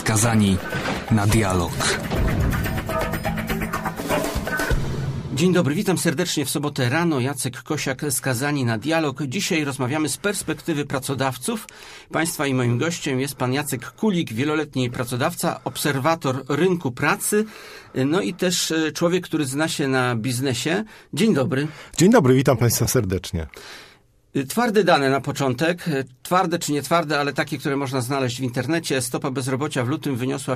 skazani na dialog. Dzień dobry, witam serdecznie w sobotę rano. Jacek Kosiak, Skazani na dialog. Dzisiaj rozmawiamy z perspektywy pracodawców. Państwa i moim gościem jest pan Jacek Kulik, wieloletni pracodawca, obserwator rynku pracy, no i też człowiek, który zna się na biznesie. Dzień dobry. Dzień dobry, witam państwa serdecznie. Twarde dane na początek. Twarde czy nie twarde, ale takie, które można znaleźć w internecie. Stopa bezrobocia w lutym wyniosła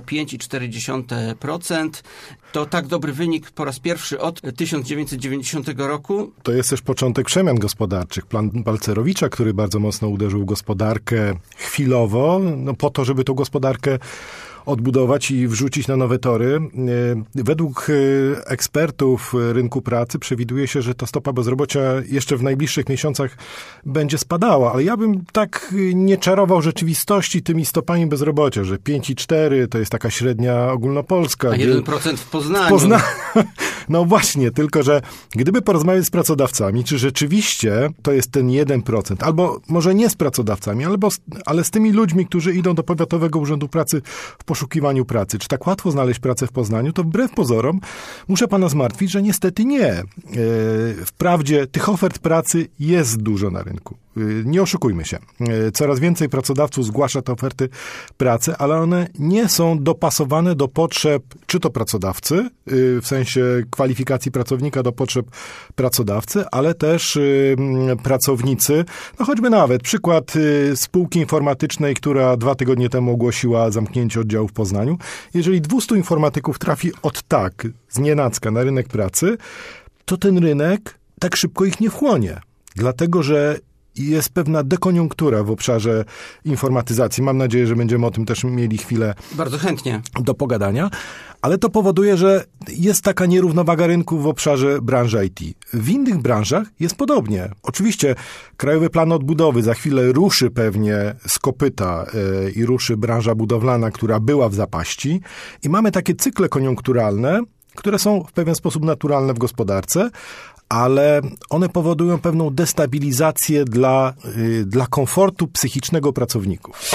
5,4%. To tak dobry wynik po raz pierwszy od 1990 roku. To jest też początek przemian gospodarczych. Plan Balcerowicza, który bardzo mocno uderzył w gospodarkę chwilowo, po to, żeby tą gospodarkę odbudować i wrzucić na nowe tory. Według ekspertów rynku pracy przewiduje się, że ta stopa bezrobocia jeszcze w najbliższych miesiącach będzie spadała, ale ja bym tak nie czarował rzeczywistości tymi stopami bezrobocia, że 5,4 to jest taka średnia ogólnopolska. A 1% w Poznaniu. No właśnie, tylko że gdyby porozmawiać z pracodawcami, czy rzeczywiście to jest ten 1%, albo może nie z pracodawcami, ale z tymi ludźmi, którzy idą do Powiatowego Urzędu Pracy w poszukiwaniu pracy. Czy tak łatwo znaleźć pracę w Poznaniu? To wbrew pozorom muszę pana zmartwić, że niestety nie. Wprawdzie tych ofert pracy jest dużo na rynku. Nie oszukujmy się. Coraz więcej pracodawców zgłasza te oferty pracy, ale one nie są dopasowane do potrzeb czy to pracodawcy, w sensie kwalifikacji pracownika do potrzeb pracodawcy, ale też pracownicy. No choćby nawet przykład spółki informatycznej, która 2 tygodnie temu ogłosiła zamknięcie oddziału w Poznaniu. Jeżeli 200 informatyków trafi znienacka na rynek pracy, to ten rynek tak szybko ich nie wchłonie. Dlatego, że jest pewna dekoniunktura w obszarze informatyzacji. Mam nadzieję, że będziemy o tym też mieli chwilę bardzo chętnie do pogadania, ale to powoduje, że jest taka nierównowaga rynku w obszarze branży IT. W innych branżach jest podobnie. Oczywiście Krajowy Plan Odbudowy za chwilę ruszy pewnie z kopyta i ruszy branża budowlana, która była w zapaści i mamy takie cykle koniunkturalne, które są w pewien sposób naturalne w gospodarce, ale one powodują pewną destabilizację dla komfortu psychicznego pracowników.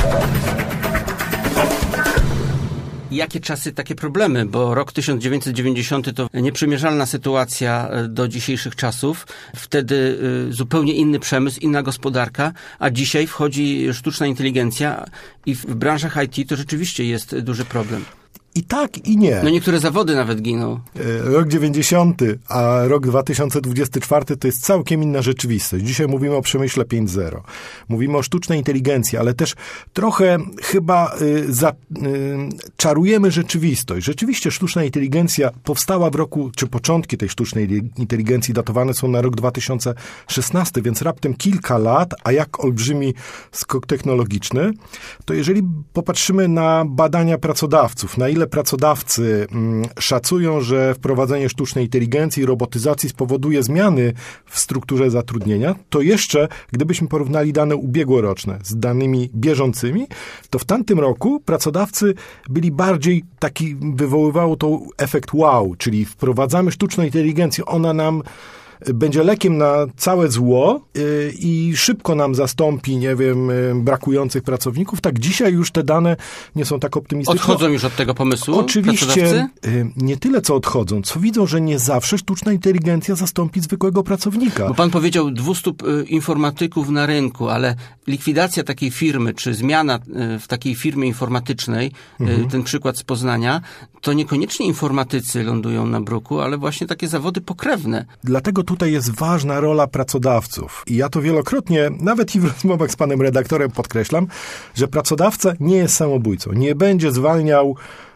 Jakie czasy, takie problemy, bo rok 1990 to nieprzymierzalna sytuacja do dzisiejszych czasów. Wtedy zupełnie inny przemysł, inna gospodarka, a dzisiaj wchodzi sztuczna inteligencja i w branżach IT to rzeczywiście jest duży problem. I tak, i nie. No niektóre zawody nawet giną. Rok 90, a rok 2024 to jest całkiem inna rzeczywistość. Dzisiaj mówimy o przemyśle 5.0. Mówimy o sztucznej inteligencji, ale też trochę chyba czarujemy rzeczywistość. Rzeczywiście sztuczna inteligencja powstała w roku, czy początki tej sztucznej inteligencji datowane są na rok 2016, więc raptem kilka lat, a jak olbrzymi skok technologiczny, to jeżeli popatrzymy na badania pracodawców, na ile pracodawcy szacują, że wprowadzenie sztucznej inteligencji i robotyzacji spowoduje zmiany w strukturze zatrudnienia, to jeszcze, gdybyśmy porównali dane ubiegłoroczne z danymi bieżącymi, to w tamtym roku pracodawcy byli bardziej wywoływało to efekt wow, czyli wprowadzamy sztuczną inteligencję, ona nam będzie lekiem na całe zło i szybko nam zastąpi, brakujących pracowników. Tak dzisiaj już te dane nie są tak optymistyczne. Odchodzą już od tego pomysłu oczywiście, pracodawcy? Nie tyle co odchodzą, co widzą, że nie zawsze sztuczna inteligencja zastąpi zwykłego pracownika. Bo pan powiedział 200 informatyków na rynku, ale likwidacja takiej firmy, czy zmiana w takiej firmie informatycznej, ten przykład z Poznania, to niekoniecznie informatycy lądują na bruku, ale właśnie takie zawody pokrewne. Dlatego tutaj jest ważna rola pracodawców. I ja to wielokrotnie, nawet i w rozmowach z panem redaktorem podkreślam, że pracodawca nie jest samobójcą. Nie będzie zwalniał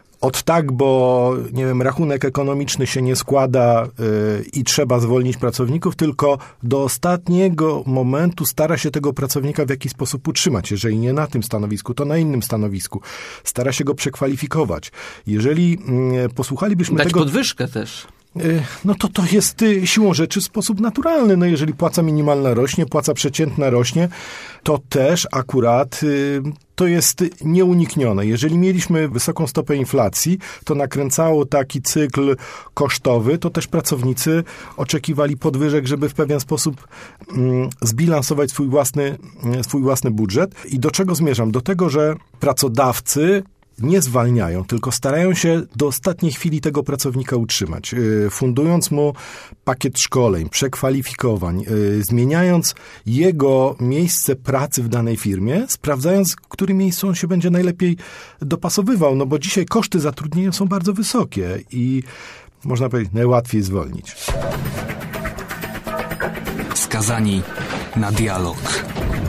bo rachunek ekonomiczny się nie składa i trzeba zwolnić pracowników, tylko do ostatniego momentu stara się tego pracownika w jakiś sposób utrzymać. Jeżeli nie na tym stanowisku, to na innym stanowisku. Stara się go przekwalifikować. Jeżeli posłuchalibyśmy dać tego... podwyżkę też. No to jest siłą rzeczy sposób naturalny. No jeżeli płaca minimalna rośnie, płaca przeciętna rośnie, to też akurat to jest nieuniknione. Jeżeli mieliśmy wysoką stopę inflacji, to nakręcało taki cykl kosztowy, to też pracownicy oczekiwali podwyżek, żeby w pewien sposób zbilansować swój własny budżet. I do czego zmierzam? Do tego, że pracodawcy nie zwalniają, tylko starają się do ostatniej chwili tego pracownika utrzymać, fundując mu pakiet szkoleń, przekwalifikowań, zmieniając jego miejsce pracy w danej firmie, sprawdzając, w którym miejscu on się będzie najlepiej dopasowywał, no bo dzisiaj koszty zatrudnienia są bardzo wysokie i można powiedzieć, najłatwiej zwolnić. Skazani na dialog.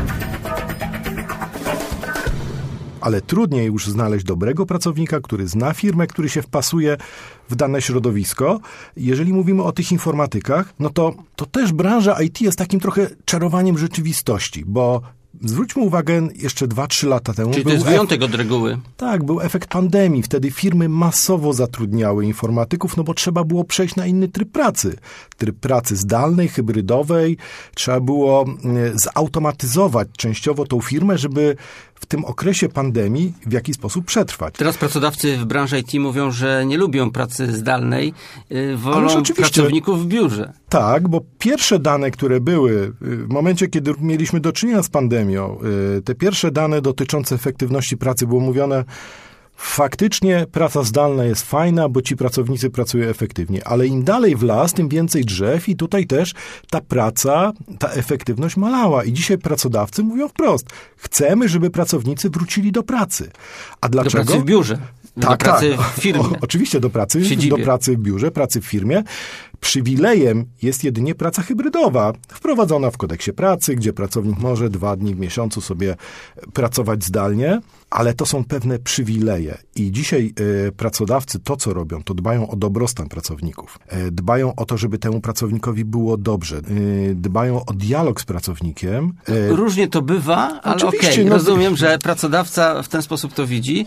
Ale trudniej już znaleźć dobrego pracownika, który zna firmę, który się wpasuje w dane środowisko. Jeżeli mówimy o tych informatykach, no to też branża IT jest takim trochę czarowaniem rzeczywistości, bo zwróćmy uwagę, jeszcze 2-3 lata temu... Czyli to jest wyjątek od reguły. Tak, był efekt pandemii. Wtedy firmy masowo zatrudniały informatyków, no bo trzeba było przejść na inny tryb pracy. Tryb pracy zdalnej, hybrydowej. Trzeba było zautomatyzować częściowo tą firmę, żeby w tym okresie pandemii w jakiś sposób przetrwać. Teraz pracodawcy w branży IT mówią, że nie lubią pracy zdalnej, wolą pracowników w biurze. Tak, bo pierwsze dane, które były w momencie, kiedy mieliśmy do czynienia z pandemią, te pierwsze dane dotyczące efektywności pracy było mówione, faktycznie praca zdalna jest fajna, bo ci pracownicy pracują efektywnie, ale im dalej w las, tym więcej drzew i tutaj też ta praca, ta efektywność malała. I dzisiaj pracodawcy mówią wprost, chcemy, żeby pracownicy wrócili do pracy. A dlaczego? Do pracy w biurze. Tak, do pracy w firmie. Oczywiście do pracy w biurze, pracy w firmie. Przywilejem jest jedynie praca hybrydowa, wprowadzona w kodeksie pracy, gdzie pracownik może 2 dni w miesiącu sobie pracować zdalnie, ale to są pewne przywileje. I dzisiaj pracodawcy to, co robią, to dbają o dobrostan pracowników. Dbają o to, żeby temu pracownikowi było dobrze. Dbają o dialog z pracownikiem. Różnie to bywa, ale okej, rozumiem, że pracodawca w ten sposób to widzi.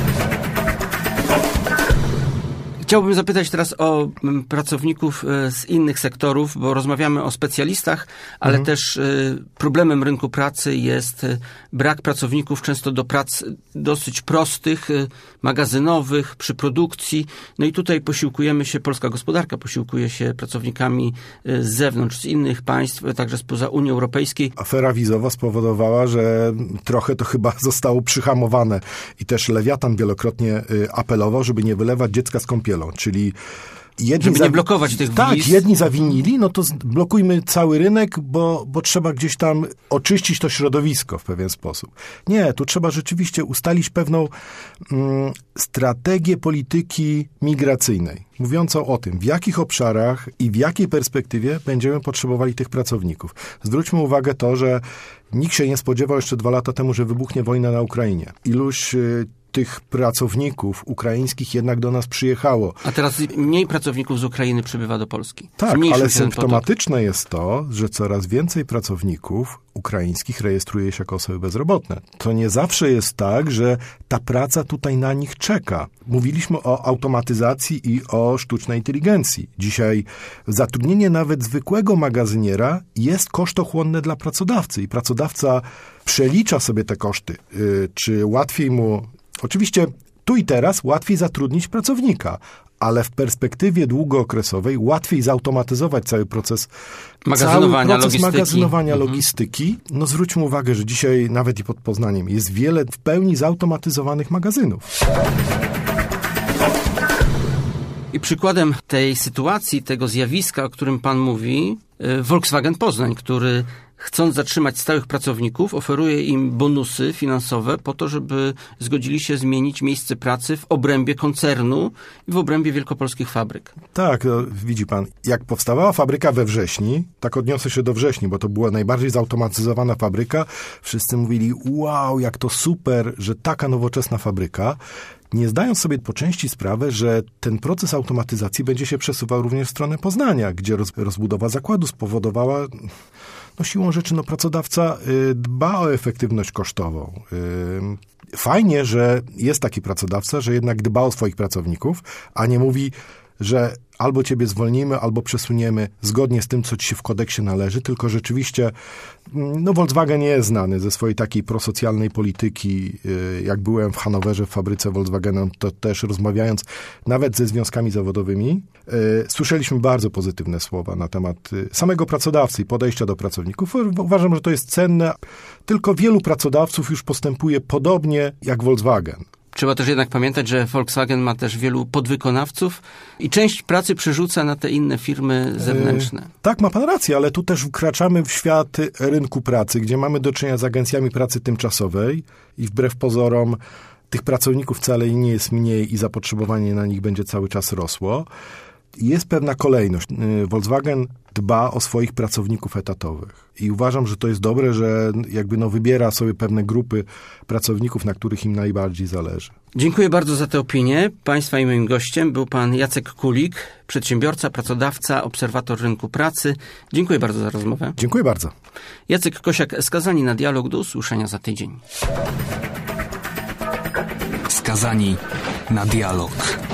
Chciałbym zapytać teraz o pracowników z innych sektorów, bo rozmawiamy o specjalistach, ale też problemem rynku pracy jest brak pracowników często do prac dosyć prostych, magazynowych, przy produkcji. No i tutaj polska gospodarka posiłkuje się pracownikami z zewnątrz, z innych państw, także spoza Unii Europejskiej. Afera wizowa spowodowała, że trochę to chyba zostało przyhamowane i też Lewiatan wielokrotnie apelował, żeby nie wylewać dziecka z kąpielą. Czyli żeby nie blokować tych wiz. Tak, jedni zawinili, no to blokujmy cały rynek, bo trzeba gdzieś tam oczyścić to środowisko w pewien sposób. Nie, tu trzeba rzeczywiście ustalić pewną strategię polityki migracyjnej, mówiącą o tym, w jakich obszarach i w jakiej perspektywie będziemy potrzebowali tych pracowników. Zwróćmy uwagę to, że nikt się nie spodziewał jeszcze 2 lata temu, że wybuchnie wojna na Ukrainie. Iluś tych pracowników ukraińskich jednak do nas przyjechało. A teraz mniej pracowników z Ukrainy przybywa do Polski. Tak, ale symptomatyczne jest to, że coraz więcej pracowników ukraińskich rejestruje się jako osoby bezrobotne. To nie zawsze jest tak, że ta praca tutaj na nich czeka. Mówiliśmy o automatyzacji i o sztucznej inteligencji. Dzisiaj zatrudnienie nawet zwykłego magazyniera jest kosztochłonne dla pracodawcy i pracodawca przelicza sobie te koszty. Czy łatwiej mu... Oczywiście tu i teraz łatwiej zatrudnić pracownika, ale w perspektywie długookresowej łatwiej zautomatyzować cały proces magazynowania, logistyki. No zwróćmy uwagę, że dzisiaj nawet i pod Poznaniem jest wiele w pełni zautomatyzowanych magazynów. I przykładem tej sytuacji, tego zjawiska, o którym pan mówi, Volkswagen Poznań, który chcąc zatrzymać stałych pracowników, oferuje im bonusy finansowe po to, żeby zgodzili się zmienić miejsce pracy w obrębie koncernu i w obrębie wielkopolskich fabryk. Tak, no, widzi pan, jak powstawała fabryka we Wrześni, tak odniosę się do Wrześni, bo to była najbardziej zautomatyzowana fabryka, wszyscy mówili, wow, jak to super, że taka nowoczesna fabryka, nie zdając sobie po części sprawy, że ten proces automatyzacji będzie się przesuwał również w stronę Poznania, gdzie rozbudowa zakładu spowodowała, no siłą rzeczy, no pracodawca dba o efektywność kosztową. Fajnie, że jest taki pracodawca, że jednak dba o swoich pracowników, a nie mówi, że albo ciebie zwolnimy, albo przesuniemy zgodnie z tym, co ci się w kodeksie należy, tylko rzeczywiście, no Volkswagen nie jest znany ze swojej takiej prosocjalnej polityki. Jak byłem w Hanowerze w fabryce Volkswagena, to też rozmawiając nawet ze związkami zawodowymi, słyszeliśmy bardzo pozytywne słowa na temat samego pracodawcy i podejścia do pracowników. Uważam, że to jest cenne, tylko wielu pracodawców już postępuje podobnie jak Volkswagen. Trzeba też jednak pamiętać, że Volkswagen ma też wielu podwykonawców i część pracy przerzuca na te inne firmy zewnętrzne. Tak, ma pan rację, ale tu też wkraczamy w świat rynku pracy, gdzie mamy do czynienia z agencjami pracy tymczasowej i wbrew pozorom tych pracowników wcale nie jest mniej i zapotrzebowanie na nich będzie cały czas rosło. Jest pewna kolejność. Volkswagen dba o swoich pracowników etatowych i uważam, że to jest dobre, że jakby wybiera sobie pewne grupy pracowników, na których im najbardziej zależy. Dziękuję bardzo za tę opinię. Państwa i moim gościem był pan Jacek Kulik, przedsiębiorca, pracodawca, obserwator rynku pracy. Dziękuję bardzo za rozmowę. Dziękuję bardzo. Jacek Kosiak, Skazani na dialog. Do usłyszenia za tydzień. Skazani na dialog.